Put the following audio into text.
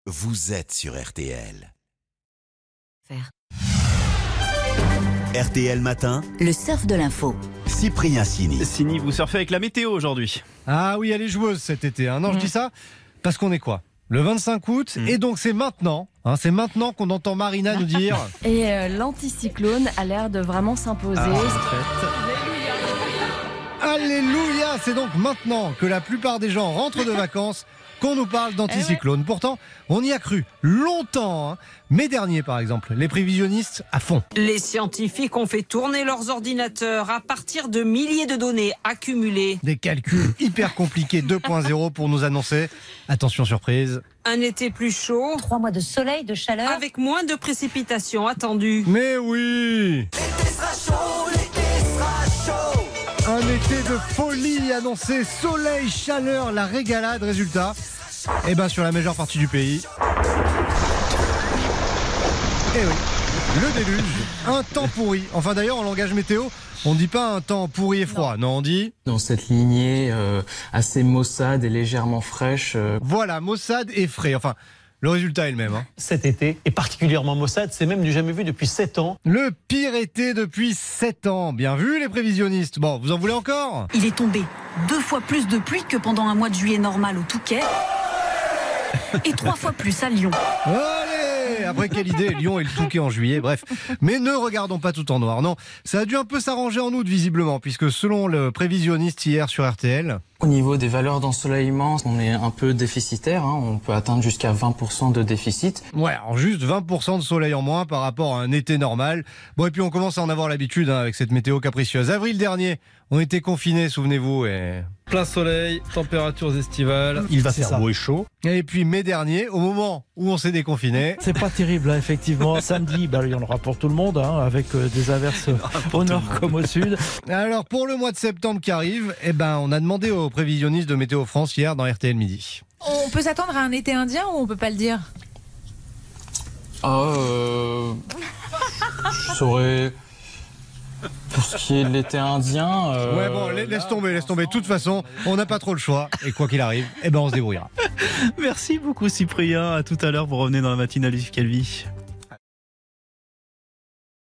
vous êtes sur RTL. Faire. RTL Matin, Le surf de l'info. Cyprien Sini. Sini, vous surfez avec la météo aujourd'hui. Ah oui, elle est joueuse cet été. Non, je dis ça parce qu'on est quoi ? Le 25 août, et donc c'est maintenant qu'on entend Marina nous dire... Et l'anticyclone a l'air de vraiment s'imposer. Alléluia, c'est donc maintenant que la plupart des gens rentrent de vacances qu'on nous parle d'anticyclone. Pourtant, on y a cru longtemps. Mai dernier, par exemple, les prévisionnistes à fond. Les scientifiques ont fait tourner leurs ordinateurs à partir de milliers de données accumulées. Des calculs hyper compliqués 2.0 pour nous annoncer, attention surprise, Un été plus chaud, 3 mois de soleil, de chaleur. avec moins de précipitations attendues. mais oui, un été de folie annoncé, soleil, chaleur, la régalade, résultat, sur la majeure partie du pays. Eh oui, le déluge, un temps pourri. Enfin d'ailleurs, en langage météo, on ne dit pas un temps pourri et froid, non, on dit... Dans cette lignée assez maussade et légèrement fraîche. Voilà, maussade et frais, enfin... Le résultat est le même. Cet été est particulièrement maussade, c'est même du jamais vu depuis 7 ans. Le pire été depuis 7 ans. Bien vu les prévisionnistes. Bon, vous en voulez encore ? Il est tombé 2 fois plus de pluie que pendant un mois de juillet normal au Touquet et 3 fois plus à Lyon. Allez, après quelle idée, Lyon et le Touquet en juillet, bref. Mais ne regardons pas tout en noir, non. Ça a dû un peu s'arranger en août visiblement, puisque selon le prévisionniste hier sur RTL... Au niveau des valeurs d'ensoleillement, on est un peu déficitaire. On peut atteindre jusqu'à 20% de déficit. Ouais, alors juste 20% de soleil en moins par rapport à un été normal. Bon, et puis on commence à en avoir l'habitude avec cette météo capricieuse. Avril dernier, on était confinés, souvenez-vous, et... Plein soleil, températures estivales. Il va faire beau et chaud. Et puis mai dernier, au moment où on s'est déconfiné... C'est pas terrible, hein, effectivement. Samedi, il y en aura pour tout le monde, avec des averses au nord comme au sud. Alors pour le mois de septembre qui arrive, on a demandé aux prévisionnistes de Météo France hier dans RTL Midi. On peut s'attendre à un été indien ou on peut pas le dire ? Je saurais... Pour ce qui est de l'été indien... Ouais bon, laisse tomber. De toute façon, on n'a pas trop le choix. Et quoi qu'il arrive, on se débrouillera. Merci beaucoup Cyprien. À tout à l'heure, vous revenez dans la matinale Yves Calvi.